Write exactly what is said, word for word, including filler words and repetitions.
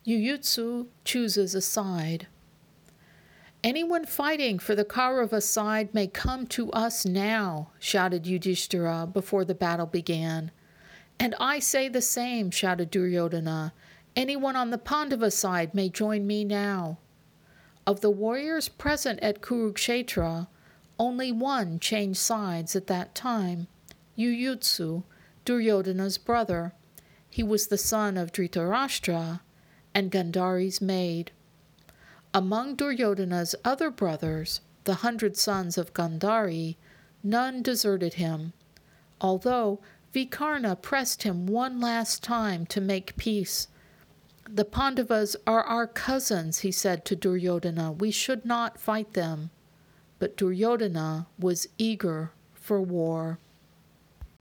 Yuyutsu chooses a side. Anyone fighting for the Kaurava side may come to us now, shouted Yudhishthira before the battle began. And I say the same, shouted Duryodhana. Anyone on the Pandava side may join me now. Of the warriors present at Kurukshetra, only one changed sides at that time, Yuyutsu, Duryodhana's brother. He was the son of Dhritarashtra and Gandhari's maid. Among Duryodhana's other brothers, the hundred sons of Gandhari, none deserted him, although Vikarna pressed him one last time to make peace. The Pandavas are our cousins, he said to Duryodhana. We should not fight them. But Duryodhana was eager for war.